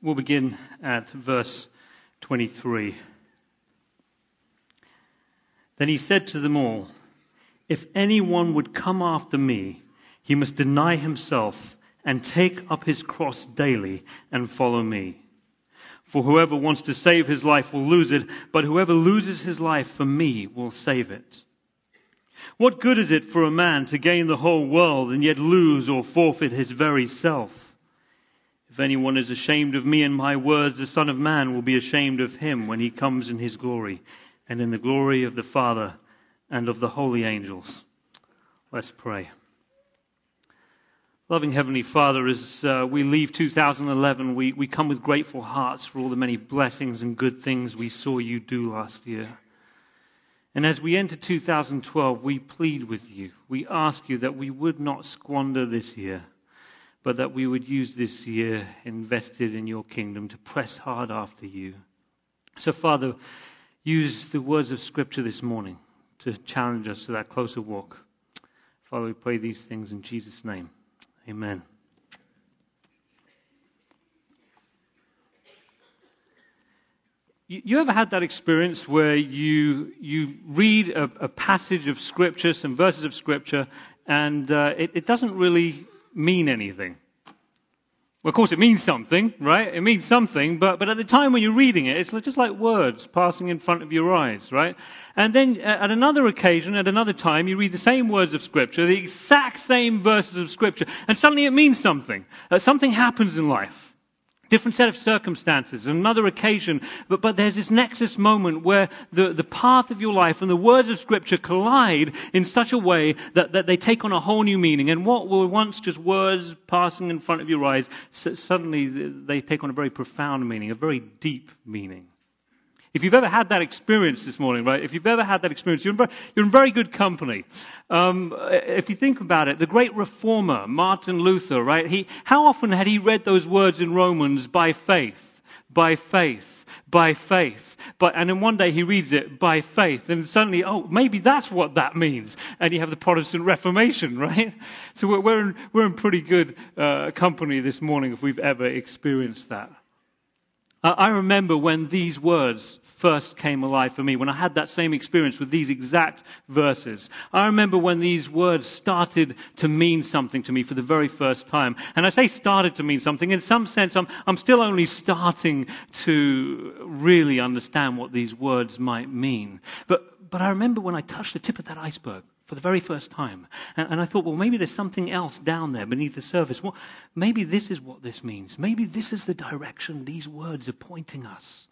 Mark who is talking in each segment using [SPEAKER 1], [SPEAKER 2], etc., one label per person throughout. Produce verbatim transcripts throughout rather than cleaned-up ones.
[SPEAKER 1] We'll begin at verse twenty-three. Then he said to them all, "If anyone would come after me, he must deny himself and take up his cross daily and follow me. For whoever wants to save his life will lose it, but whoever loses his life for me will save it. What good is it for a man to gain the whole world and yet lose or forfeit his very self? If anyone is ashamed of me and my words, the Son of Man will be ashamed of him when he comes in his glory and in the glory of the Father and of the holy angels." Let's pray. Loving Heavenly Father, as uh, we leave two thousand eleven, we, we come with grateful hearts for all the many blessings and good things we saw you do last year. And as we enter two thousand twelve, we plead with you. We ask you that we would not squander this year, but that we would use this year invested in your kingdom to press hard after you. So, Father, use the words of Scripture this morning to challenge us to that closer walk. Father, we pray these things in Jesus' name. Amen. You ever had that experience where you you read a, a passage of Scripture, some verses of Scripture, and uh, it, it doesn't really mean anything? Well, of course, it means something, right? It means something, but, but at the time when you're reading it, it's just like words passing in front of your eyes, right? And then at another occasion, at another time, you read the same words of Scripture, the exact same verses of Scripture, and suddenly it means something. Uh, something happens in life. Different set of circumstances, another occasion, but, but there's this nexus moment where the, the path of your life and the words of Scripture collide in such a way that, that they take on a whole new meaning. And what were once just words passing in front of your eyes, so suddenly they take on a very profound meaning, a very deep meaning. If you've ever had that experience this morning, right? If you've ever had that experience, you're in very, you're in very good company. Um, if you think about it, the great reformer, Martin Luther, right? He, how often had he read those words in Romans, by faith, by faith, by faith? But, and then one day he reads it, by faith, and suddenly, oh, maybe that's what that means. And you have the Protestant Reformation, right? So we're, we're, in, we're in pretty good uh, company this morning if we've ever experienced that. I remember when these words first came alive for me, when I had that same experience with these exact verses. I remember when these words started to mean something to me for the very first time. And I say started to mean something. In some sense, I'm, I'm still only starting to really understand what these words might mean. But, but I remember when I touched the tip of that iceberg for the very first time. And, and I thought, well, maybe there's something else down there beneath the surface. Well, maybe this is what this means. Maybe this is the direction these words are pointing us.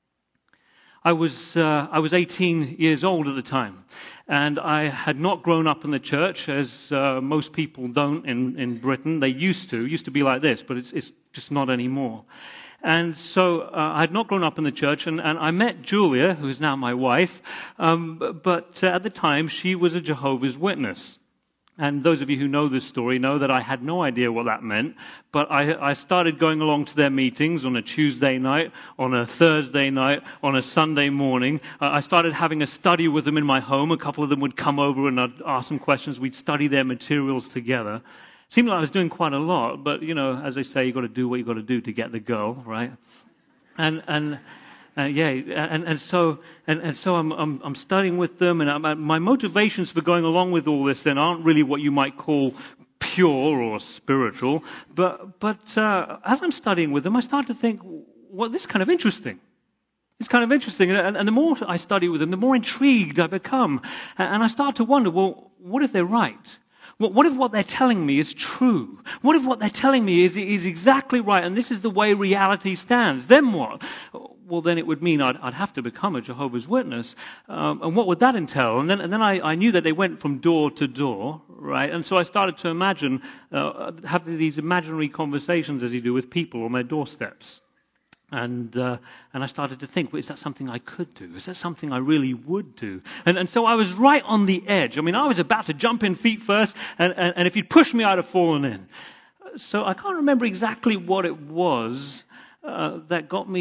[SPEAKER 1] I was uh, I was eighteen years old at the time, and I had not grown up in the church, as uh, most people don't in, in Britain. They used to. It used to be like this, but it's it's just not anymore. And so uh, I had not grown up in the church, and, and I met Julia, who is now my wife, um, but uh, at the time she was a Jehovah's Witness. And those of you who know this story know that I had no idea what that meant, but I, I started going along to their meetings on a Tuesday night, on a Thursday night, on a Sunday morning. Uh, I started having a study with them in my home. A couple of them would come over and I'd ask them questions. We'd study their materials together. Seemed like I was doing quite a lot, but, you know, as they say, you've got to do what you've got to do to get the girl, right? And and uh, yeah, and, and so and, and so I'm, I'm I'm studying with them, and I'm, my motivations for going along with all this then aren't really what you might call pure or spiritual, but but uh, as I'm studying with them, I start to think, well, this is kind of interesting. It's kind of interesting, and, and the more I study with them, the more intrigued I become, and I start to wonder, well, what if they're right? What if what they're telling me is true? What if what they're telling me is, is exactly right, and this is the way reality stands? Then what? Well, then it would mean I'd, I'd have to become a Jehovah's Witness. Um, and what would that entail? And then, and then I, I knew that they went from door to door, right? And so I started to imagine, uh, having these imaginary conversations as you do with people on their doorsteps. And uh, and I started to think, well, is that something I could do? Is that something I really would do? And and so I was right on the edge. I mean, I was about to jump in feet first, and, and, and if you'd pushed me, I'd have fallen in. So I can't remember exactly what it was uh, that got me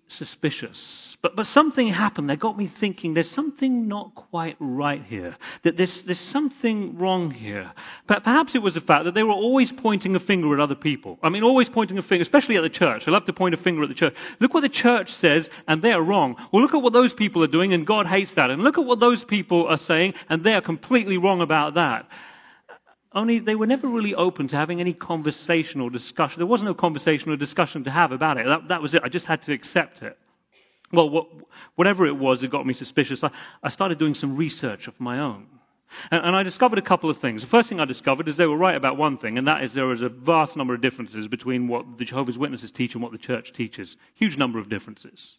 [SPEAKER 1] suspicious. But but something happened that got me thinking there's something not quite right here. That there's, there's something wrong here. But perhaps it was the fact that they were always pointing a finger at other people. I mean, always pointing a finger, especially at the church. They love to point a finger at the church. Look what the church says, and they are wrong. Well, look at what those people are doing, and God hates that. And look at what those people are saying, and they are completely wrong about that. Only they were never really open to having any conversation or discussion. There wasn't no conversation or discussion to have about it. That, that was it. I just had to accept it. Well, what, whatever it was that got me suspicious, I, I started doing some research of my own. And, and I discovered a couple of things. The first thing I discovered is they were right about one thing, and that is there is a vast number of differences between what the Jehovah's Witnesses teach and what the church teaches. Huge number of differences.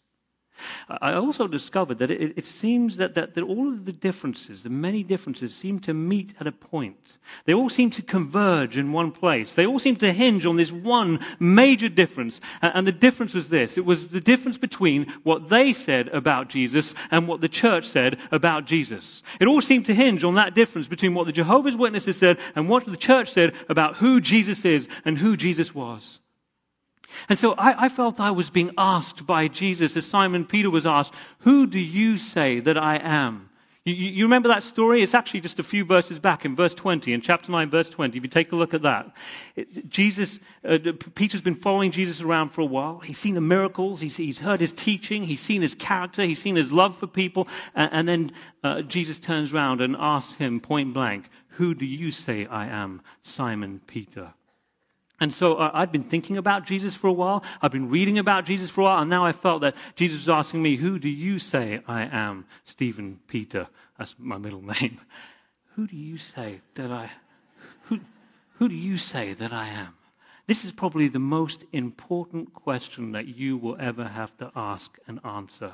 [SPEAKER 1] I also discovered that it, it seems that, that, that all of the differences, the many differences, seem to meet at a point. They all seem to converge in one place. They all seem to hinge on this one major difference. And, and the difference was this. It was the difference between what they said about Jesus and what the church said about Jesus. It all seemed to hinge on that difference between what the Jehovah's Witnesses said and what the church said about who Jesus is and who Jesus was. And so I, I felt I was being asked by Jesus, as Simon Peter was asked, who do you say that I am? You, you remember that story? It's actually just a few verses back in verse twenty, in chapter nine, verse twenty. If you take a look at that. It, Jesus, uh, Peter's been following Jesus around for a while. He's seen the miracles. He's, he's heard his teaching. He's seen his character. He's seen his love for people. And, and then uh, Jesus turns around and asks him point blank, who do you say I am, Simon Peter? And so uh, I'd been thinking about Jesus for a while. I've been reading about Jesus for a while. And now I felt that Jesus was asking me, who do you say I am, Stephen Peter? That's my middle name. Who do you say that I, who, who do you say that I am? This is probably the most important question that you will ever have to ask and answer.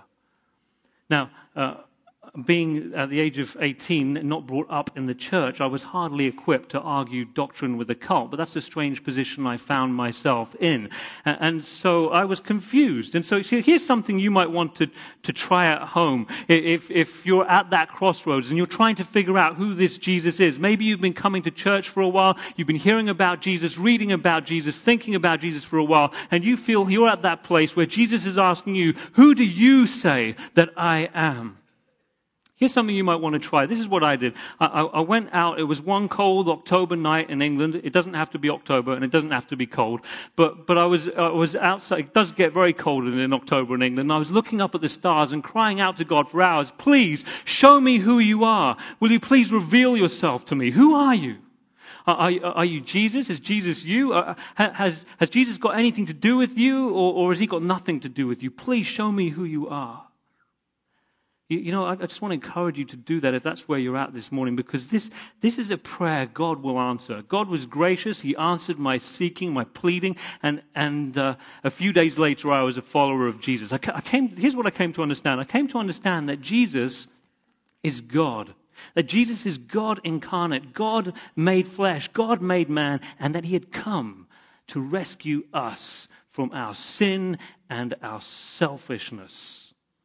[SPEAKER 1] Now, uh, being at the age of eighteen, not brought up in the church, I was hardly equipped to argue doctrine with a cult. But that's a strange position I found myself in. And so I was confused. And so here's something you might want to, to try at home. If, if you're at that crossroads and you're trying to figure out who this Jesus is. Maybe you've been coming to church for a while. You've been hearing about Jesus, reading about Jesus, thinking about Jesus for a while. And you feel you're at that place where Jesus is asking you, who do you say that I am? Here's something you might want to try. This is what I did. I, I, I went out. It was one cold October night in England. It doesn't have to be October, and it doesn't have to be cold. But but I was I was outside. It does get very cold in, in October in England. And I was looking up at the stars and crying out to God for hours. Please show me who you are. Will you please reveal yourself to me? Who are you? Are, are, are you Jesus? Is Jesus you? Uh, has has Jesus got anything to do with you, or, or has he got nothing to do with you? Please show me who you are. You know, I just want to encourage you to do that if that's where you're at this morning, because this this is a prayer God will answer. God was gracious. He answered my seeking, my pleading, and and uh, a few days later I was a follower of Jesus. I, I came. Here's what I came to understand. I came to understand that Jesus is God. That Jesus is God incarnate, God made flesh, God made man, and that he had come to rescue us from our sin and our selfishness.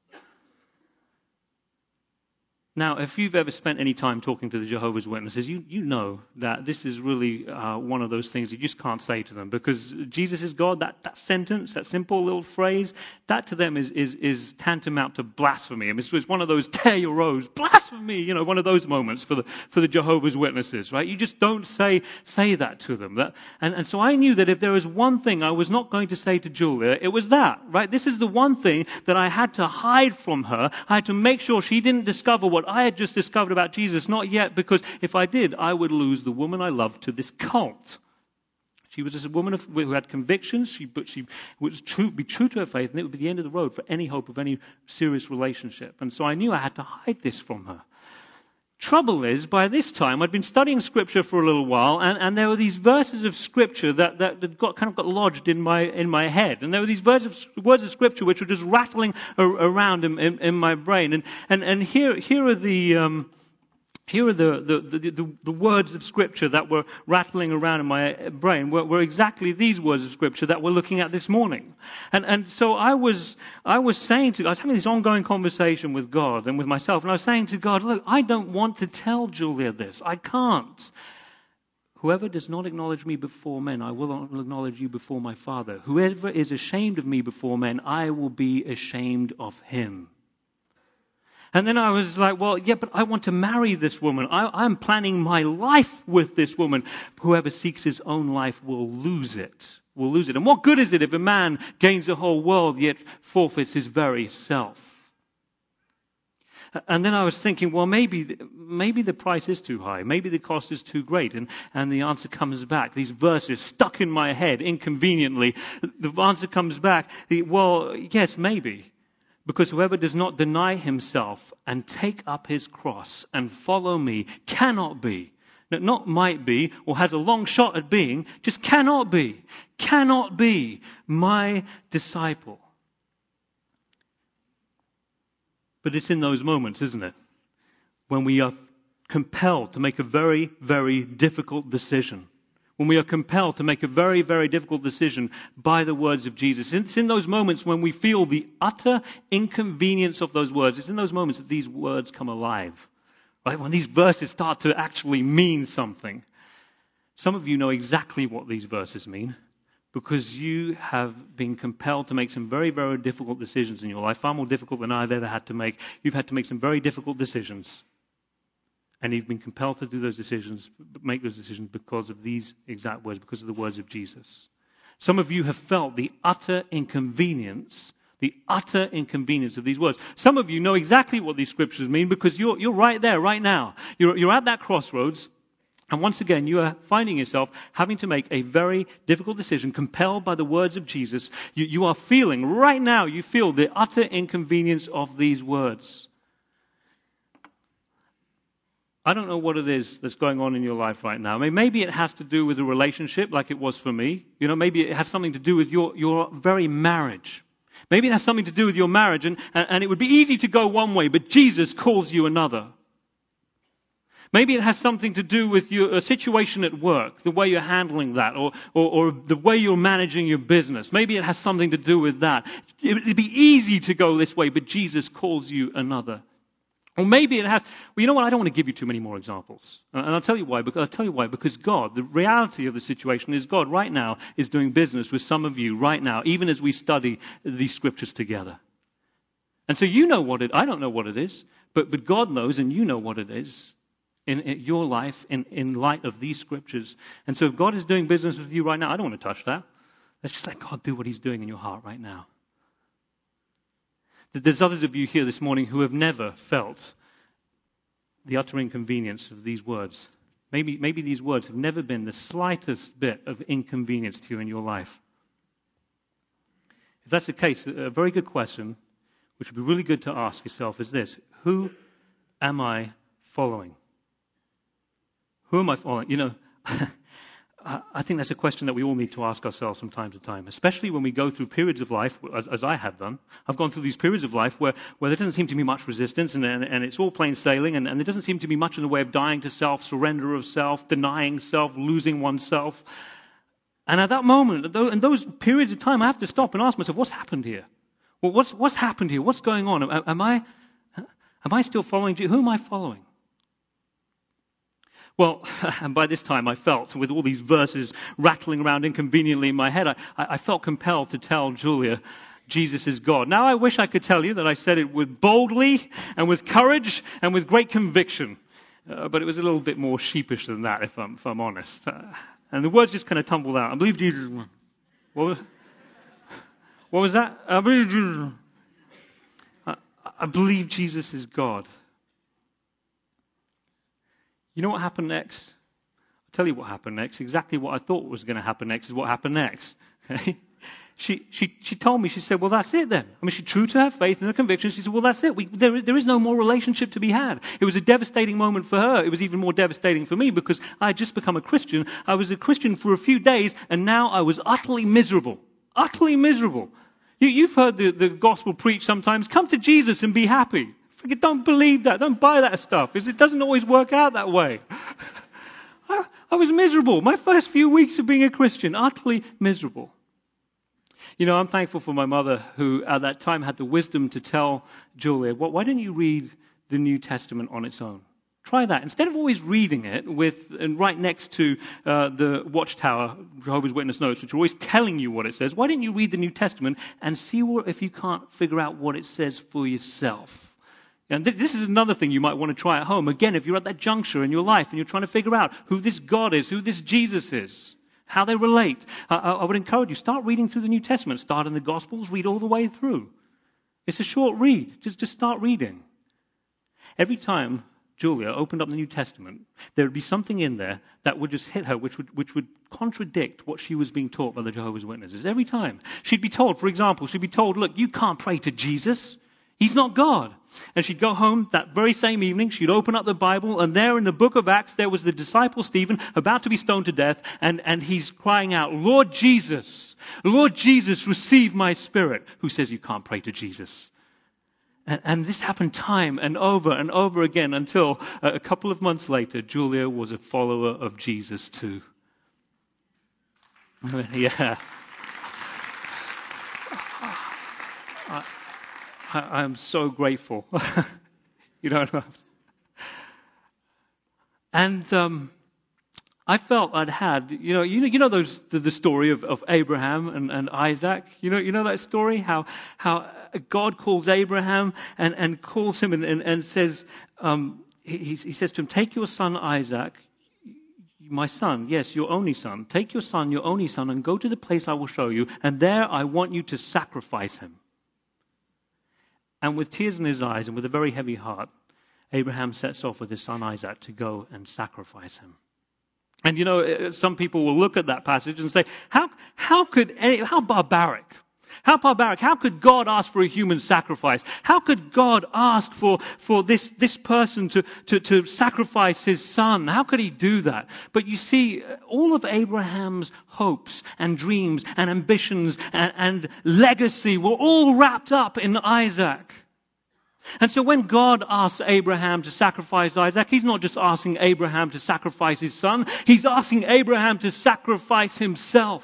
[SPEAKER 1] Now, if you've ever spent any time talking to the Jehovah's Witnesses, you, you know that this is really uh, one of those things you just can't say to them, because Jesus is God, that, that sentence, that simple little phrase, that to them is is, is tantamount to blasphemy. I mean, it's, it's one of those tear your robes, blasphemy, you know, one of those moments for the for the Jehovah's Witnesses, right? You just don't say say that to them. That, and, and so I knew that if there was one thing I was not going to say to Julia, it was that, right? This is the one thing that I had to hide from her. I had to make sure she didn't discover what I had just discovered about Jesus, not yet, because if I did, I would lose the woman I loved to this cult. She was just a woman of, who had convictions, she, but she would true, be true to her faith, and it would be the end of the road for any hope of any serious relationship. And so I knew I had to hide this from her. Trouble is, by this time, I'd been studying Scripture for a little while, and, and there were these verses of Scripture that, that, that got kind of got lodged in my in my head. And there were these words of, words of Scripture which were just rattling around in, in, in my brain. And and, and here here are the um, here are the the, the the the words of Scripture that were rattling around in my brain. Were, were exactly these words of Scripture that we're looking at this morning. And and so I was I was saying to I was having this ongoing conversation with God and with myself, and I was saying to God, look, I don't want to tell Julia this. I can't. Whoever does not acknowledge me before men, I will not acknowledge you before my Father. Whoever is ashamed of me before men, I will be ashamed of him. And then I was like, well, yeah, but I want to marry this woman. I, I'm planning my life with this woman. Whoever seeks his own life will lose it. Will lose it. And what good is it if a man gains the whole world yet forfeits his very self? And then I was thinking, well, maybe maybe the price is too high. Maybe the cost is too great. And, and the answer comes back. These verses stuck in my head inconveniently. The answer comes back. The, well, yes, maybe. Because whoever does not deny himself and take up his cross and follow me cannot be. Not might be or has a long shot at being. Just cannot be. Cannot be my disciple. But it's in those moments, isn't it? When we are compelled to make a very, very difficult decision. When we are compelled to make a very, very difficult decision by the words of Jesus. It's in those moments when we feel the utter inconvenience of those words. It's in those moments that these words come alive. Right? When these verses start to actually mean something. Some of you know exactly what these verses mean. Because you have been compelled to make some very, very difficult decisions in your life, far more difficult than I've ever had to make. You've had to make some very difficult decisions. And you've been compelled to do those decisions, make those decisions because of these exact words, because of the words of Jesus. Some of you have felt the utter inconvenience, the utter inconvenience of these words. Some of you know exactly what these scriptures mean because you're, you're right there, right now. You're, you're at that crossroads. And once again, you are finding yourself having to make a very difficult decision, compelled by the words of Jesus. You, you are feeling, right now, you feel the utter inconvenience of these words. I don't know what it is that's going on in your life right now. I mean, maybe it has to do with a relationship like it was for me. You know, maybe it has something to do with your, your very marriage. Maybe it has something to do with your marriage, and, and it would be easy to go one way, but Jesus calls you another. Maybe it has something to do with your a situation at work, the way you're handling that, or, or, or the way you're managing your business. Maybe it has something to do with that. It'd be easy to go this way, but Jesus calls you another. Or maybe it has, well, you know what, I don't want to give you too many more examples. And I'll tell you why, because, I'll tell you why, because God, the reality of the situation is God right now is doing business with some of you right now, even as we study these scriptures together. And so you know what it, I don't know what it is, but, but God knows and you know what it is. In, in your life, in, in light of these scriptures. And so if God is doing business with you right now, I don't want to touch that. Let's just let God do what he's doing in your heart right now. There's others of you here this morning who have never felt the utter inconvenience of these words. Maybe, maybe these words have never been the slightest bit of inconvenience to you in your life. If that's the case, a very good question, which would be really good to ask yourself, is this: who am I following? Who am I following? You know, I think that's a question that we all need to ask ourselves from time to time, especially when we go through periods of life, as, as I have done. I've gone through these periods of life where, where there doesn't seem to be much resistance, and, and, and it's all plain sailing, and, and there doesn't seem to be much in the way of dying to self, surrender of self, denying self, losing oneself. And at that moment, in those periods of time, I have to stop and ask myself, what's happened here? Well, what's, what's happened here? What's going on? Am, am I, am I still following Jesus? Who am I following? Well, and by this time I felt, with all these verses rattling around inconveniently in my head, I, I felt compelled to tell Julia, Jesus is God. Now I wish I could tell you that I said it with boldly and with courage and with great conviction. Uh, but it was a little bit more sheepish than that, if I'm, if I'm honest. Uh, and the words just kind of tumbled out. I believe Jesus is God. What was, what was that? I believe Jesus, I, I believe Jesus is God. You know what happened next? I'll tell you what happened next. Exactly what I thought was going to happen next is what happened next. Okay? She, she, she told me, she said, well, that's it then. I mean, she's true to her faith and her conviction. She said, well, that's it. We, there, there is no more relationship to be had. It was a devastating moment for her. It was even more devastating for me because I had just become a Christian. I was a Christian for a few days, and now I was utterly miserable. Utterly miserable. You, you've heard the, the gospel preached sometimes. Come to Jesus and be happy. Don't believe that. Don't buy that stuff. It doesn't always work out that way. I, I was miserable. My first few weeks of being a Christian, utterly miserable. You know, I'm thankful for my mother who at that time had the wisdom to tell Julia, well, why don't you read the New Testament on its own? Try that. Instead of always reading it with and right next to uh, the Watchtower, Jehovah's Witness notes, which are always telling you what it says, why don't you read the New Testament and see what, if you can't figure out what it says for yourself? And th- this is another thing you might want to try at home. Again, if you're at that juncture in your life and you're trying to figure out who this God is, who this Jesus is, how they relate, uh, I would encourage you, start reading through the New Testament. Start in the Gospels, read all the way through. It's a short read. Just, just start reading. Every time Julia opened up the New Testament, there would be something in there that would just hit her, which would which would contradict what she was being taught by the Jehovah's Witnesses. Every time. She'd be told, for example, she'd be told, look, you can't pray to Jesus. He's not God. And she'd go home that very same evening, she'd open up the Bible, and there in the book of Acts, there was the disciple Stephen about to be stoned to death, and, and he's crying out, Lord Jesus, Lord Jesus, receive my spirit. Who says you can't pray to Jesus? And, and this happened time and over and over again until uh, a couple of months later, Julia was a follower of Jesus too. Yeah. I, I, I'm so grateful. You don't know. And um, I felt I'd had, you know, you know, you know those the, the story of, of Abraham and, and Isaac. You know, you know that story how how God calls Abraham and, and calls him and, and, and says, um, he, he says to him, take your son Isaac, my son, yes, your only son. Take your son, your only son, and go to the place I will show you, and there I want you to sacrifice him. And with tears in his eyes and with a very heavy heart, Abraham sets off with his son Isaac to go and sacrifice him. And you know, some people will look at that passage and say, how how could any, how barbaric? How barbaric? How could God ask for a human sacrifice? How could God ask for, for this, this person to, to, to sacrifice his son? How could he do that? But you see, all of Abraham's hopes and dreams and ambitions and, and legacy were all wrapped up in Isaac. And so when God asks Abraham to sacrifice Isaac, he's not just asking Abraham to sacrifice his son, he's asking Abraham to sacrifice himself.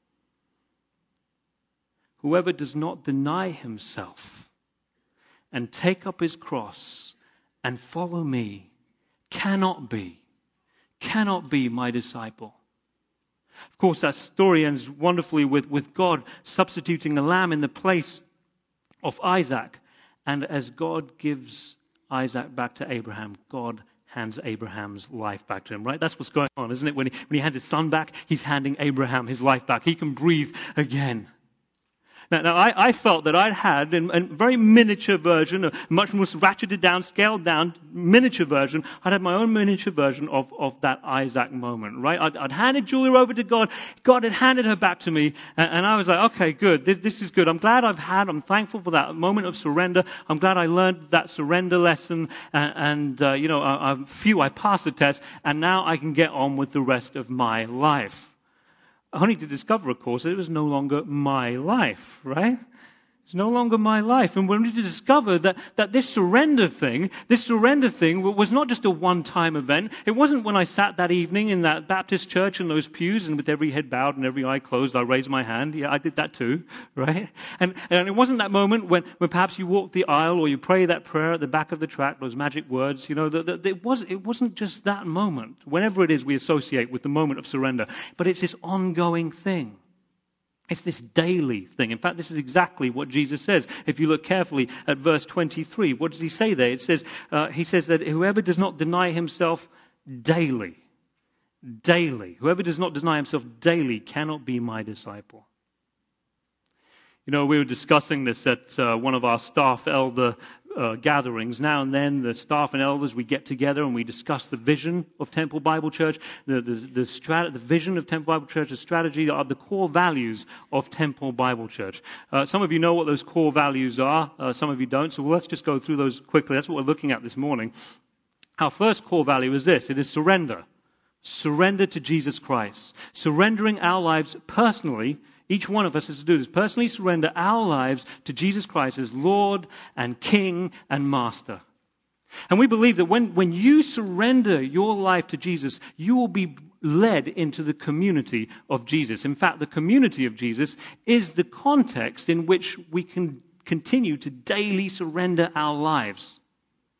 [SPEAKER 1] Whoever does not deny himself and take up his cross and follow me cannot be, cannot be my disciple. Of course, that story ends wonderfully with, with God substituting a lamb in the place of Isaac. And as God gives Isaac back to Abraham, God hands Abraham's life back to him, right? That's what's going on, isn't it? When he, when he hands his son back, he's handing Abraham his life back. He can breathe again. Now, now I, I felt that I'd had in a very miniature version, a much more ratcheted down, scaled down, miniature version. I'd had my own miniature version of, of that Isaac moment, right? I'd, I'd handed Julia over to God. God had handed her back to me. And, and I was like, okay, good. This, this is good. I'm glad I've had, I'm thankful for that moment of surrender. I'm glad I learned that surrender lesson. And, and uh, you know, I, I, phew, I passed the test. And now I can get on with the rest of my life. Only to discover, of course, that it was no longer my life, right? It's no longer my life. And when we discover that, that this surrender thing, this surrender thing was not just a one-time event. It wasn't when I sat that evening in that Baptist church in those pews and with every head bowed and every eye closed, I raised my hand. Yeah, I did that too, right? And, and it wasn't that moment when, when perhaps you walk the aisle or you pray that prayer at the back of the track, those magic words, you know, the, the, it, was, it wasn't just that moment, whenever it is we associate with the moment of surrender, but it's this ongoing thing. It's this daily thing. In fact, this is exactly what Jesus says. If you look carefully at verse twenty-three, what does he say there? It says, uh, he says that whoever does not deny himself daily, daily, whoever does not deny himself daily cannot be my disciple. You know, we were discussing this at uh, one of our staff elder uh, gatherings. Now and then, the staff and elders, we get together and we discuss the vision of Temple Bible Church, the the the, strat- the vision of Temple Bible Church, the strategy of the core values of Temple Bible Church. Uh, some of you know what those core values are. Uh, some of you don't. So let's just go through those quickly. That's what we're looking at this morning. Our first core value is this. It is surrender. Surrender to Jesus Christ. Surrendering our lives personally. Each one of us is to do this. Personally surrender our lives to Jesus Christ as Lord and King and Master. And we believe that when, when you surrender your life to Jesus, you will be led into the community of Jesus. In fact, the community of Jesus is the context in which we can continue to daily surrender our lives.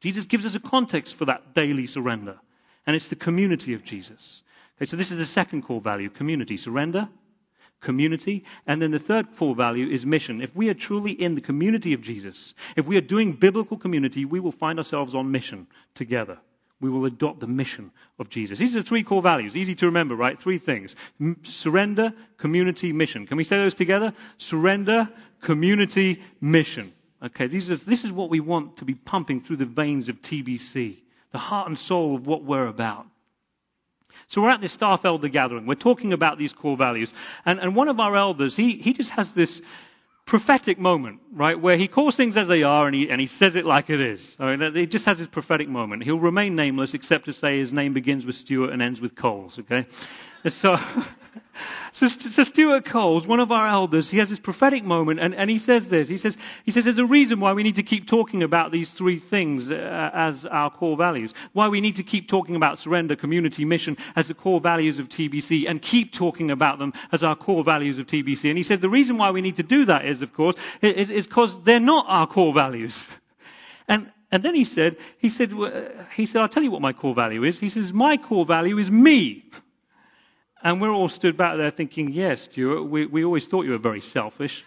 [SPEAKER 1] Jesus gives us a context for that daily surrender, and it's the community of Jesus. Okay, so this is the second core value, community, surrender, community, and then the third core value is mission. If we are truly in the community of Jesus, if we are doing biblical community, we will find ourselves on mission together. We will adopt the mission of Jesus. These are the three core values. Easy to remember, right? Three things. M- surrender, community, mission. Can we say those together? Surrender, community, mission. Okay, these are, this is what we want to be pumping through the veins of T B C, the heart and soul of what we're about. So we're at this staff elder gathering. We're talking about these core values. And, and one of our elders, he, he just has this prophetic moment, right, where he calls things as they are and he, and he says it like it is. I mean, he just has his prophetic moment. He'll remain nameless except to say his name begins with Stuart and ends with Coles, okay? So, so, so Stuart Coles, one of our elders, he has this prophetic moment, and, and he says this. He says, he says, there's a reason why we need to keep talking about these three things uh, as our core values. Why we need to keep talking about surrender, community, mission as the core values of T B C, and keep talking about them as our core values of T B C. And he says the reason why we need to do that is, of course, is because they're not our core values. And and then he said, he said, he said, I'll tell you what my core value is. He says, my core value is me. And we're all stood back there thinking, yes, Stuart, we, we always thought you were very selfish.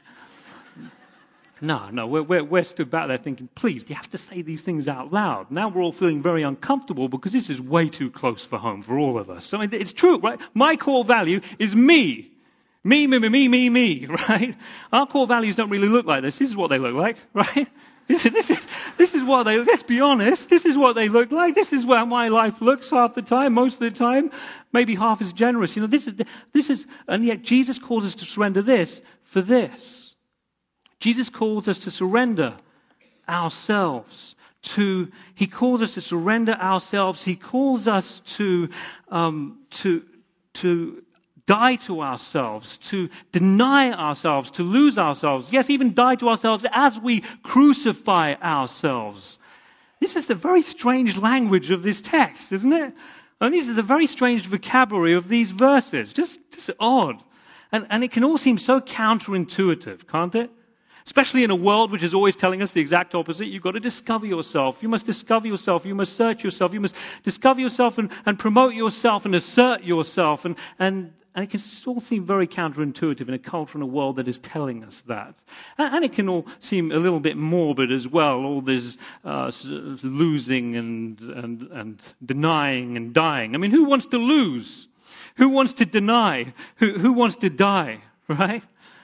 [SPEAKER 1] No, no, we're, we're, we're stood back there thinking, please, do you have to say these things out loud? Now we're all feeling very uncomfortable because this is way too close for home for all of us. So it's true, right? My core value is me. Me, me, me, me, me, me, right? Our core values don't really look like this. This is what they look like, right? This is, this is, this is what they, let's be honest, this is what they look like. This is where my life looks half the time, most of the time, maybe half as generous. You know, this is, this is, and yet Jesus calls us to surrender this for this. Jesus calls us to surrender ourselves to, he calls us to surrender ourselves. He calls us to, um, to, to, die to ourselves, to deny ourselves, to lose ourselves. Yes, even die to ourselves as we crucify ourselves. This is the very strange language of this text, isn't it? And this is the very strange vocabulary of these verses. Just, just odd. And, and it can all seem so counterintuitive, can't it? Especially in a world which is always telling us the exact opposite. You've got to discover yourself. You must discover yourself. You must search yourself. You must discover yourself and, and promote yourself and assert yourself. And, and, and it can all seem very counterintuitive in a culture and a world that is telling us that. And, and it can all seem a little bit morbid as well. All this uh, losing and, and, and denying and dying. I mean, who wants to lose? Who wants to deny? Who, who wants to die? Right?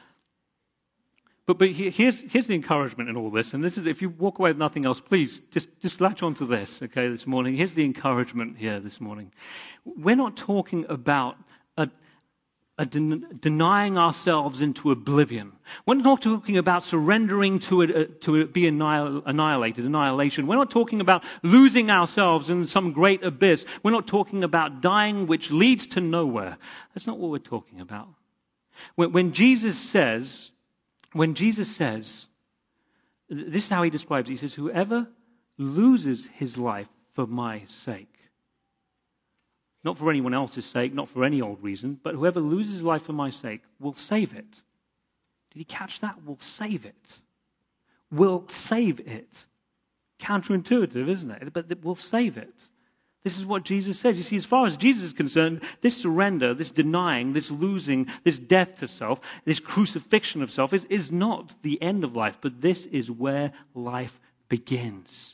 [SPEAKER 1] But, but here's, here's the encouragement in all this, and this is, if you walk away with nothing else, please just, just latch onto this, okay, this morning. Here's the encouragement here this morning. We're not talking about a, a den- denying ourselves into oblivion. We're not talking about surrendering to it, uh, to it be annihil- annihilated, annihilation. We're not talking about losing ourselves in some great abyss. We're not talking about dying, which leads to nowhere. That's not what we're talking about. When, when Jesus says... When Jesus says, this is how he describes it. He says, whoever loses his life for my sake, not for anyone else's sake, not for any old reason, but whoever loses his life for my sake will save it. Did you catch that? Will save it. Will save it. Counterintuitive, isn't it? But we'll save it. This is what Jesus says. You see, as far as Jesus is concerned, this surrender, this denying, this losing, this death to self, this crucifixion of self is, is not the end of life, but this is where life begins.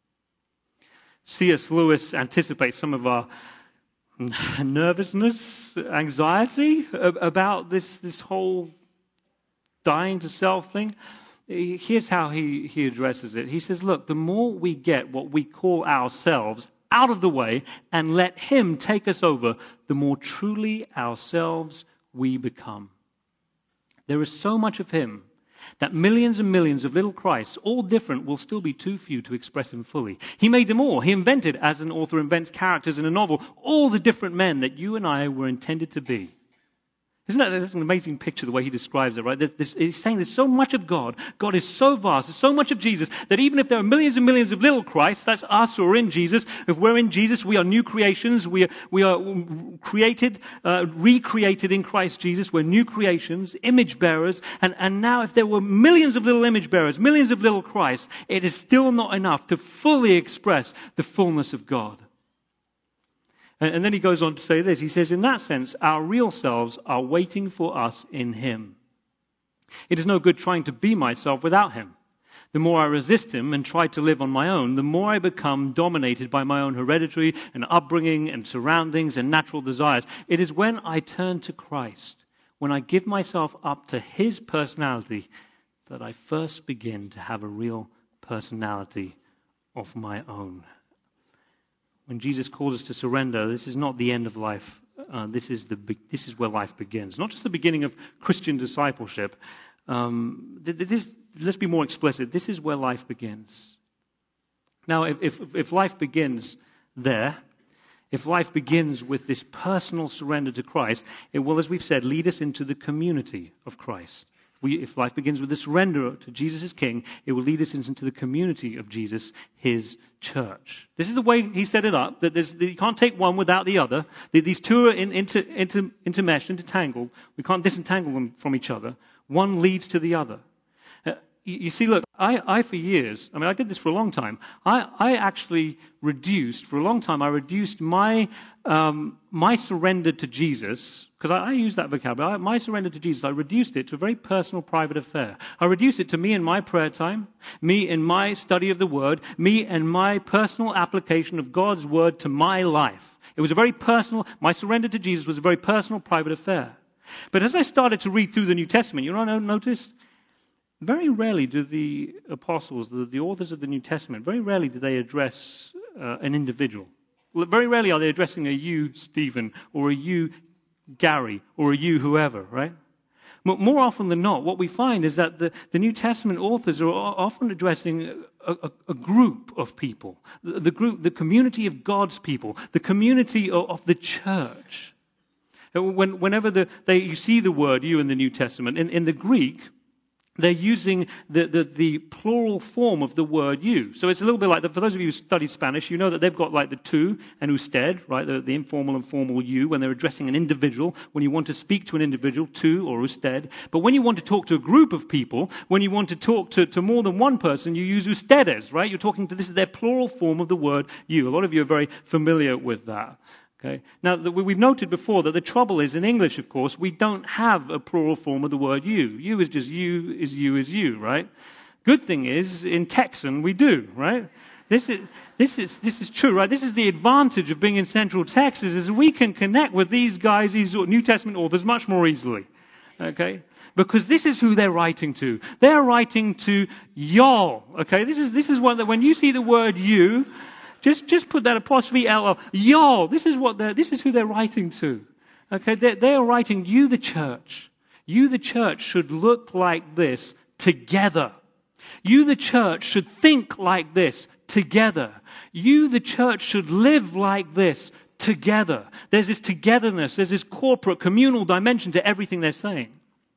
[SPEAKER 1] C S Lewis anticipates some of our nervousness, anxiety about this, this whole dying to self thing. Here's how he, he addresses it. He says, look, the more we get what we call ourselves out of the way and let him take us over, the more truly ourselves we become. There is so much of him that millions and millions of little Christs, all different, will still be too few to express him fully. He made them all. He invented, as an author invents characters in a novel, all the different men that you and I were intended to be. Isn't that that's an amazing picture, the way he describes it, right? This, he's saying there's so much of God. God is so vast. There's so much of Jesus that even if there are millions and millions of little Christs, that's us who are in Jesus. If we're in Jesus, we are new creations. We are, we are created, uh, recreated in Christ Jesus. We're new creations, image bearers. And, and now if there were millions of little image bearers, millions of little Christs, it is still not enough to fully express the fullness of God. And then he goes on to say this. He says, in that sense, our real selves are waiting for us in him. It is no good trying to be myself without him. The more I resist him and try to live on my own, the more I become dominated by my own hereditary and upbringing and surroundings and natural desires. It is when I turn to Christ, when I give myself up to his personality, that I first begin to have a real personality of my own. When Jesus calls us to surrender, this is not the end of life. Uh, this is the this is where life begins. Not just the beginning of Christian discipleship. Um, this, let's be more explicit. This is where life begins. Now, if, if if life begins there, if life begins with this personal surrender to Christ, it will, as we've said, lead us into the community of Christ. We, if life begins with the surrender to Jesus as King, it will lead us into the community of Jesus, his church. This is the way he set it up, that, that you can't take one without the other. These two are in, inter, inter, intermeshed, intertangled. We can't disentangle them from each other. One leads to the other. Uh, you, you see, look, I, I for years, I mean, I did this for a long time. I, I actually reduced, for a long time, I reduced my um, my surrender to Jesus, because I, I use that vocabulary, I, my surrender to Jesus, I reduced it to a very personal, private affair. I reduced it to me and my prayer time, me and my study of the Word, me and my personal application of God's Word to my life. It was a very personal, my surrender to Jesus was a very personal, private affair. But as I started to read through the New Testament, you know what I noticed? Very rarely do the apostles, the, the authors of the New Testament, very rarely do they address uh, an individual. Very rarely are they addressing a you, Stephen, or a you, Gary, or a you, whoever, right? More often than not, what we find is that the, the New Testament authors are often addressing a, a, a group of people, the, the group, the community of God's people, the community of, of the church. When, whenever the, they, you see the word you in the New Testament, in, in the Greek, they're using the, the, the plural form of the word you. So it's a little bit like, the, for those of you who studied Spanish, you know that they've got like the tú and usted, right, the, the informal and formal you, when they're addressing an individual. When you want to speak to an individual, tú or usted. But when you want to talk to a group of people, when you want to talk to, to more than one person, you use ustedes, right? You're talking to, this is their plural form of the word you. A lot of you are very familiar with that. Okay. Now, we've noted before that the trouble is, in English, of course, we don't have a plural form of the word you. You is just you, is you, is you, right? Good thing is, in Texan, we do, right? This is, this is, this is true, right? This is the advantage of being in Central Texas, is we can connect with these guys, these New Testament authors, much more easily. Okay? Because this is who they're writing to. They're writing to y'all. Okay? This is, this is what, when you see the word you, Just, just put that apostrophe L. Y'all, this is what they're, this is who they're writing to. Okay, they're, they're writing you, the church. You, the church, should look like this together. You, the church, should think like this together. You, the church, should live like this together. There's this togetherness. There's this corporate, communal dimension to everything they're saying.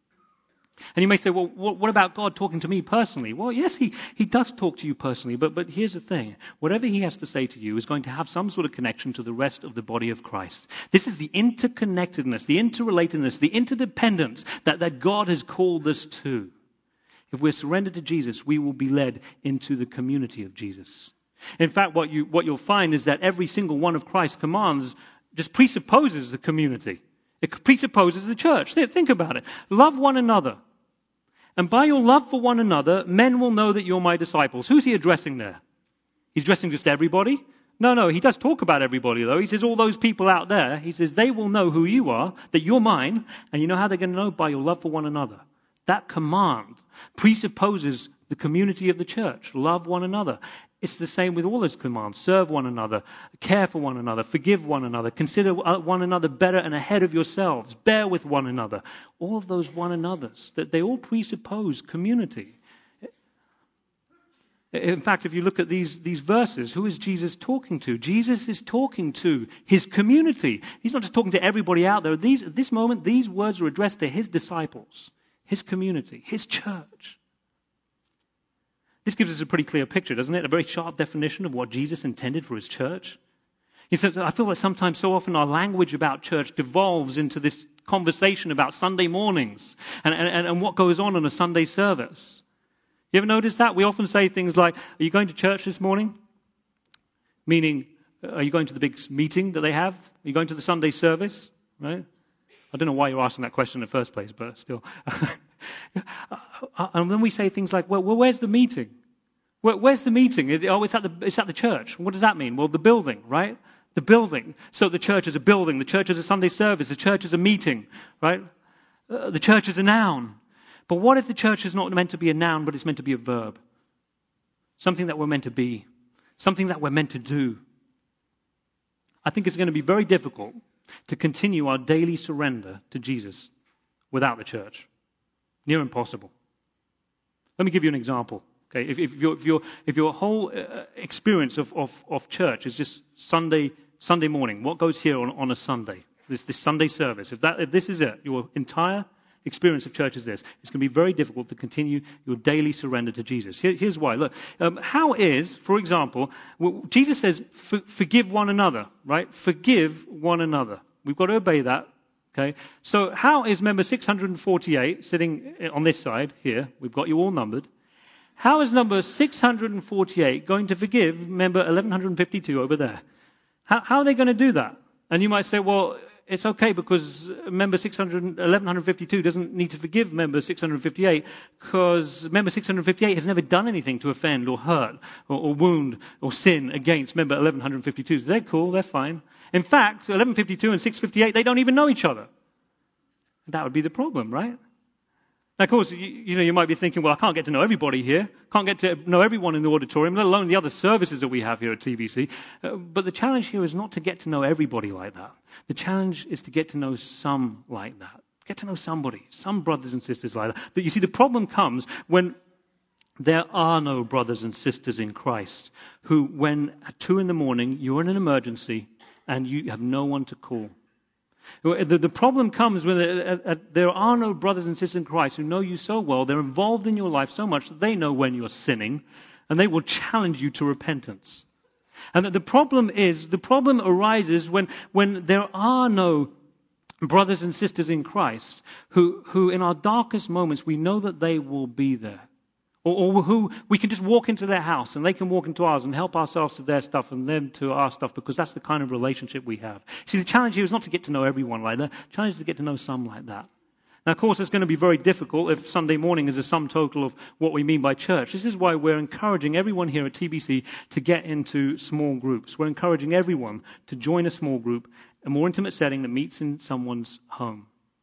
[SPEAKER 1] And you may say, well, what about God talking to me personally? Well, yes, he, he does talk to you personally, but, but here's the thing. Whatever he has to say to you is going to have some sort of connection to the rest of the body of Christ. This is the interconnectedness, the interrelatedness, the interdependence that, that God has called us to. If we're surrendered to Jesus, we will be led into the community of Jesus. In fact, what, you, what you'll find is that every single one of Christ's commands just presupposes the community. It presupposes the church. Think about it. Love one another. And by your love for one another, men will know that you're my disciples. Who's he addressing there? He's addressing just everybody? No, no, he does talk about everybody, though. He says all those people out there, he says they will know who you are, that you're mine, and you know how they're going to know? By your love for one another. That command presupposes the community of the church. Love one another. It's the same with all those commands. Serve one another, care for one another, forgive one another, consider one another better and ahead of yourselves, bear with one another. All of those one another's, that they all presuppose community. In fact, if you look at these, these verses, who is Jesus talking to? Jesus is talking to his community. He's not just talking to everybody out there. These, at this moment, these words are addressed to his disciples, his community, his church. This gives us a pretty clear picture, doesn't it? A very sharp definition of what Jesus intended for his church. He says, I feel like sometimes, so often, our language about church devolves into this conversation about Sunday mornings and, and, and what goes on in a Sunday service. You ever notice that? We often say things like, are you going to church this morning? Meaning, are you going to the big meeting that they have? Are you going to the Sunday service? Right? I don't know why you're asking that question in the first place, but still. And then we say things like, well, well where's the meeting? Where, where's the meeting? Oh, it's at the, it's at the church. What does that mean? Well, the building, right? The building. So the church is a building. The church is a Sunday service. The church is a meeting, right? Uh, the church is a noun. But what if the church is not meant to be a noun, but it's meant to be a verb? Something that we're meant to be. Something that we're meant to do. I think it's going to be very difficult to continue our daily surrender to Jesus without the church. Near impossible. Let me give you an example. Okay, if, if, your, if, your, if your whole uh, experience of, of, of church is just Sunday Sunday morning, what goes here on, on a Sunday? This, this Sunday service. If, that, if this is it, your entire experience of church is this, it's going to be very difficult to continue your daily surrender to Jesus. Here, here's why. Look, um, how is, for example, well, Jesus says, for, forgive one another, right? Forgive one another. We've got to obey that. Okay. So how is member six hundred forty-eight sitting on this side here? We've got you all numbered. How is number six hundred forty-eight going to forgive member eleven fifty-two over there? How, how are they going to do that? And you might say, well, it's okay because member six hundred, eleven fifty-two doesn't need to forgive member six hundred fifty-eight because member six hundred fifty-eight has never done anything to offend or hurt or, or wound or sin against member eleven fifty-two. So they're cool, they're fine. In fact, eleven fifty-two and six fifty-eight, they don't even know each other. That would be the problem, right? Now, of course, you, you know, you might be thinking, well, I can't get to know everybody here. Can't get to know everyone in the auditorium, let alone the other services that we have here at T B C. Uh, but the challenge here is not to get to know everybody like that. The challenge is to get to know some like that. Get to know somebody, some brothers and sisters like that. But you see, the problem comes when there are no brothers and sisters in Christ who, when at two in the morning, you're in an emergency and you have no one to call. The, the problem comes when uh, uh, there are no brothers and sisters in Christ who know you so well, they're involved in your life so much that they know when you're sinning, and they will challenge you to repentance. And the problem is, the problem arises when, when there are no brothers and sisters in Christ who, who in our darkest moments, we know that they will be there. Or, or who we can just walk into their house and they can walk into ours and help ourselves to their stuff and them to our stuff because that's the kind of relationship we have. See, the challenge here is not to get to know everyone like that. The challenge is to get to know some like that. Now, of course, it's going to be very difficult if Sunday morning is a sum total of what we mean by church. This is why we're encouraging everyone here at T B C to get into small groups. We're encouraging everyone to join a small group, a more intimate setting that meets in someone's home.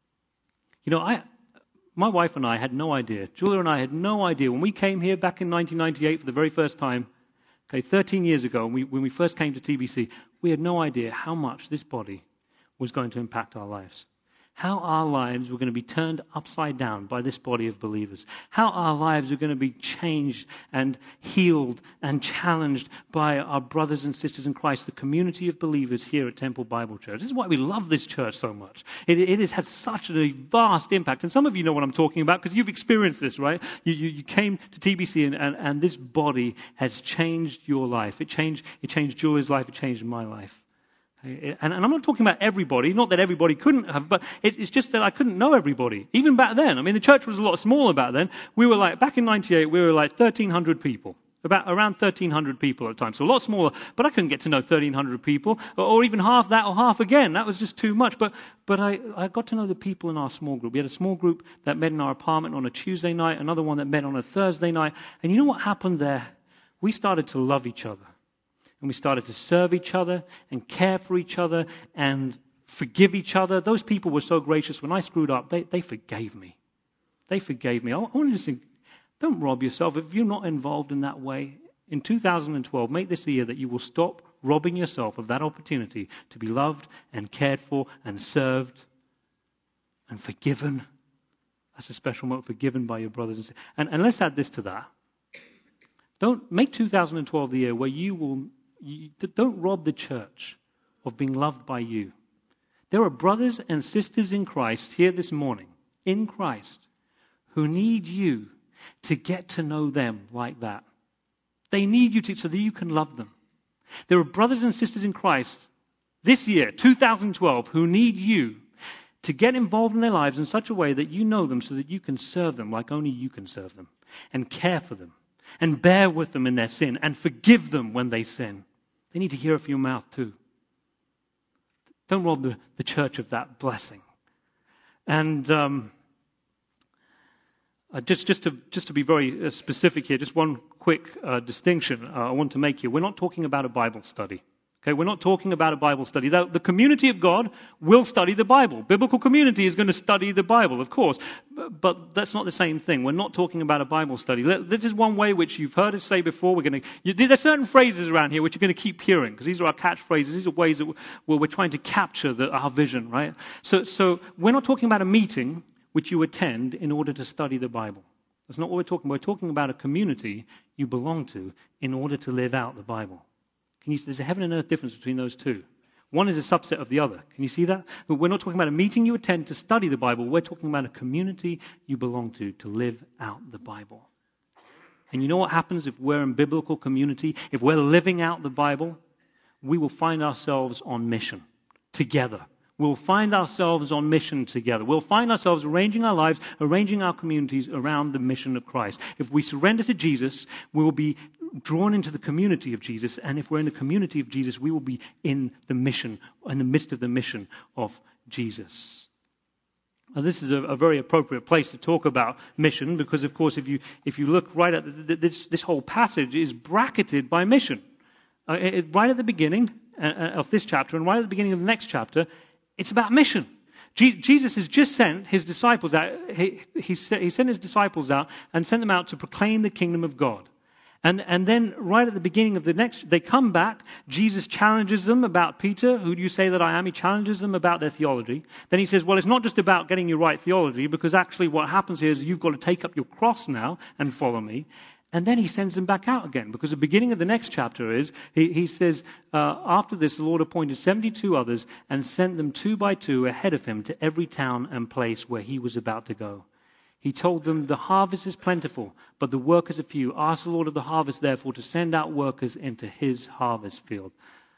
[SPEAKER 1] You know, I... My wife and I had no idea. Julia and I had no idea. When we came here back in nineteen ninety-eight for the very first time, okay, thirteen years ago, when we, when we first came to T B C, we had no idea how much this body was going to impact our lives. How our lives were going to be turned upside down by this body of believers. How our lives are going to be changed and healed and challenged by our brothers and sisters in Christ, the community of believers here at Temple Bible Church. This is why we love this church so much. It, it has had such a vast impact. And some of you know what I'm talking about because you've experienced this, right? You, you, you came to T B C and, and, and this body has changed your life. It changed, it changed Julia's life. It changed my life. And, and I'm not talking about everybody, not that everybody couldn't have, but it, it's just that I couldn't know everybody. Even back then, I mean, the church was a lot smaller back then. We were like, back in ninety-eight, we were like thirteen hundred people, about around thirteen hundred people at the time, so a lot smaller, but I couldn't get to know thirteen hundred people, or, or even half that or half again. That was just too much, but but I, I got to know the people in our small group. We had a small group that met in our apartment on a Tuesday night, another one that met on a Thursday night, and you know what happened there? We started to love each other. And we started to serve each other and care for each other and forgive each other. Those people were so gracious. When I screwed up, they, they forgave me. They forgave me. I, I want to just think, don't rob yourself. If you're not involved in that way, in two thousand twelve, make this the year that you will stop robbing yourself of that opportunity to be loved and cared for and served and forgiven. That's a special moment, forgiven by your brothers and sisters. And, and let's add this to that. Don't make two thousand twelve the year where you will, you, don't rob the church of being loved by you. There are brothers and sisters in Christ here this morning, in Christ, who need you to get to know them like that. They need you to, so that you can love them. There are brothers and sisters in Christ this year, two thousand twelve, who need you to get involved in their lives in such a way that you know them so that you can serve them like only you can serve them, and care for them, and bear with them in their sin, and forgive them when they sin. They need to hear it from your mouth too. Don't rob the, the church of that blessing. And um, uh, just, just, to, just to be very uh, specific here, just one quick uh, distinction uh, I want to make here. We're not talking about a Bible study. Okay, we're not talking about a Bible study. The, the community of God will study the Bible. Biblical community is going to study the Bible, of course. But, but that's not the same thing. We're not talking about a Bible study. This is one way which you've heard us say before. We're going to. You, there's certain phrases around here which you're going to keep hearing because these are our catchphrases. These are ways that where we're trying to capture the, our vision, right? So, so we're not talking about a meeting which you attend in order to study the Bible. That's not what we're talking about. We're talking about a community you belong to in order to live out the Bible. Can you see there's a heaven and earth difference between those two? One is a subset of the other. Can you see that? But we're not talking about a meeting you attend to study the Bible. We're talking about a community you belong to to live out the Bible. And you know what happens if we're in biblical community? If we're living out the Bible, we will find ourselves on mission together. We'll find ourselves on mission together. We'll find ourselves arranging our lives, arranging our communities around the mission of Christ. If we surrender to Jesus, we will be drawn into the community of Jesus. And if we're in the community of Jesus, we will be in the mission, in the midst of the mission of Jesus. Now, this is a, a very appropriate place to talk about mission because, of course, if you if you look right at the, this, this whole passage is bracketed by mission. Uh, it, right at the beginning uh, of this chapter and right at the beginning of the next chapter, it's about mission. Je- Jesus has just sent his disciples out. He, he, he sent his disciples out and sent them out to proclaim the kingdom of God. And, and then right at the beginning of the next, they come back. Jesus challenges them about Peter. Who do you say that I am? He challenges them about their theology. Then he says, well, it's not just about getting your right theology, because actually what happens here is you've got to take up your cross now and follow me. And then he sends them back out again, because the beginning of the next chapter is, he, he says, uh, after this, the Lord appointed seventy-two others and sent them two by two ahead of him to every town and place where he was about to go. He told them, the harvest is plentiful, but the workers are few. Ask the Lord of the harvest, therefore, to send out workers into his harvest field.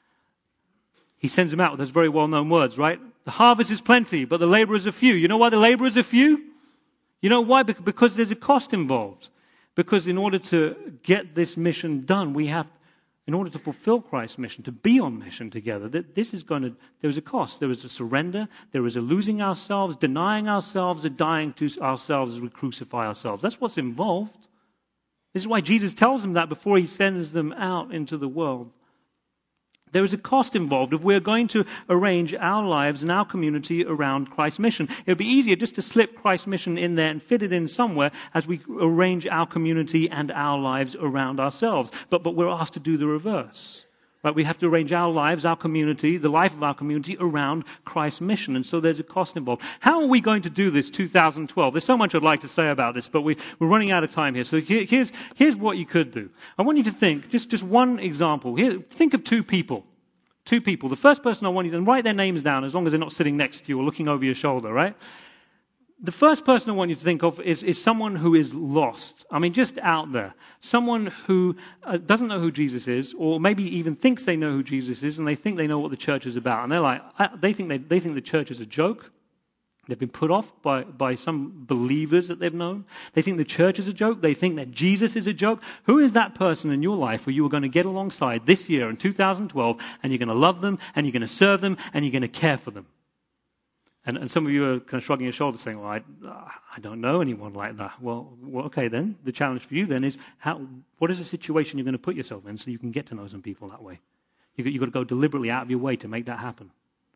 [SPEAKER 1] He sends them out with those very well-known words, right? The harvest is plenty, but the laborers are few. You know why the laborers are few? You know why? Because there's a cost involved. Because in order to get this mission done, we have, in order to fulfill Christ's mission, to be on mission together, that this is going to, there is a cost. There is a surrender. There is a losing ourselves, denying ourselves, a dying to ourselves as we crucify ourselves. That's what's involved. This is why Jesus tells them that before he sends them out into the world. There is a cost involved if we're going to arrange our lives and our community around Christ's mission. It would be easier just to slip Christ's mission in there and fit it in somewhere as we arrange our community and our lives around ourselves. But but we're asked to do the reverse. Right? We have to arrange our lives, our community, the life of our community around Christ's mission. And so there's a cost involved. How are we going to do this two thousand twelve? There's so much I'd like to say about this, but we, we're running out of time here. So here, here's, here's what you could do. I want you to think, just, just one example. Here, think of two people. Two people. The first person I want you to write their names down as long as they're not sitting next to you or looking over your shoulder, right? The first person I want you to think of is, is someone who is lost. I mean, just out there. Someone who uh, doesn't know who Jesus is, or maybe even thinks they know who Jesus is, and they think they know what the church is about. And they're like, I, they think they, they think the church is a joke. They've been put off by, by some believers that they've known. They think the church is a joke. They think that Jesus is a joke. Who is that person in your life who you are going to get alongside this year in two thousand twelve, and you're going to love them, and you're going to serve them, and you're going to care for them? And, and some of you are kind of shrugging your shoulders saying, well, I, I don't know anyone like that. Well, well, okay then. The challenge for you then is, how, what is the situation you're going to put yourself in so you can get to know some people that way? You've got, you've got to go deliberately out of your way to make that happen.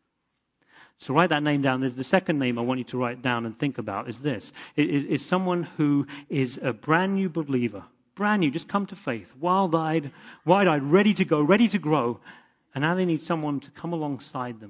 [SPEAKER 1] So write that name down. There's the second name I want you to write down and think about is this. It is, is someone who is a brand new believer. Brand new, just come to faith. Wild-eyed, wide-eyed, ready to go, ready to grow. And now they need someone to come alongside them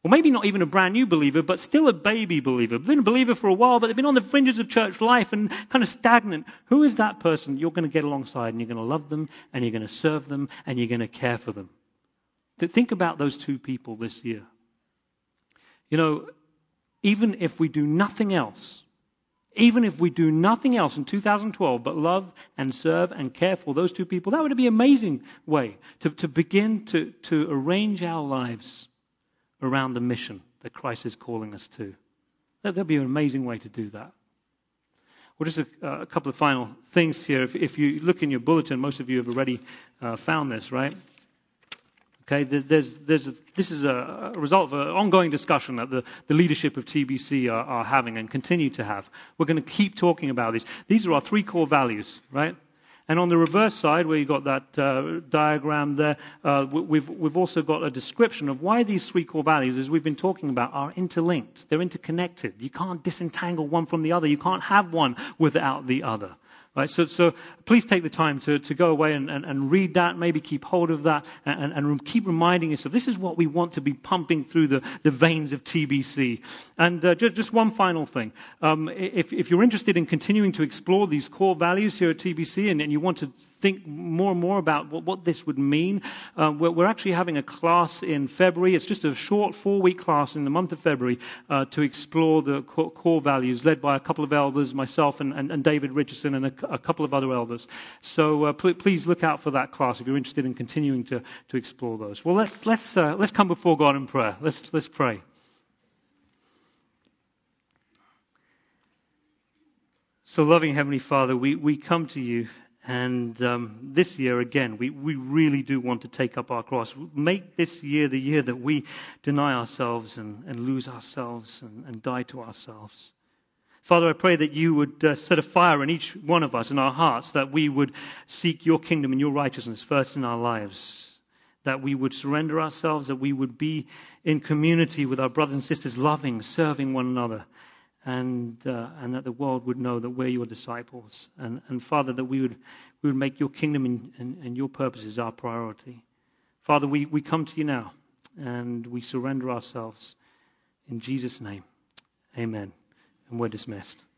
[SPEAKER 1] Or maybe not even a brand new believer, but still a baby believer. Been a believer for a while, but they've been on the fringes of church life and kind of stagnant. Who is that person you're going to get alongside, and you're going to love them, and you're going to serve them, and you're going to care for them? Think about those two people this year. You know, even if we do nothing else, even if we do nothing else in two thousand twelve but love and serve and care for those two people, that would be an amazing way to, to begin to, to arrange our lives around the mission that Christ is calling us to. That would be an amazing way to do that. Well, just a, a couple of final things here. If, if you look in your bulletin, most of you have already uh, found this, right? Okay, there's, there's a, this is a, a result of an ongoing discussion that the, the leadership of T B C are, are having and continue to have. We're going to keep talking about these. These are our three core values, right? And on the reverse side, where you've got that uh, diagram there, uh, we've, we've also got a description of why these three core values, as we've been talking about, are interlinked. They're interconnected. You can't disentangle one from the other. You can't have one without the other. Right, so, so please take the time to, to go away and, and, and read that, maybe keep hold of that, and, and keep reminding yourself, this is what we want to be pumping through the, the veins of T B C. And uh, just, just one final thing. Um, if, if you're interested in continuing to explore these core values here at T B C, and, and you want to think more and more about what, what this would mean, uh, we're, we're actually having a class in February. It's just a short four-week class in the month of February uh, to explore the core, core values, led by a couple of elders, myself and, and, and David Richardson, and a a couple of other elders. So uh, pl- please look out for that class if you're interested in continuing to, to explore those. Well, let's let's uh, let's come before God in prayer. Let's let's pray. So, loving Heavenly Father, we, we come to you, and um, this year again, we, we really do want to take up our cross. Make this year the year that we deny ourselves and, and lose ourselves and, and die to ourselves. Father, I pray that you would uh, set a fire in each one of us, in our hearts, that we would seek your kingdom and your righteousness first in our lives, that we would surrender ourselves, that we would be in community with our brothers and sisters, loving, serving one another, and uh, and that the world would know that we're your disciples. And, and Father, that we would we would make your kingdom and, and, and your purposes our priority. Father, we, we come to you now, and we surrender ourselves. In Jesus' name, amen. And we're dismissed.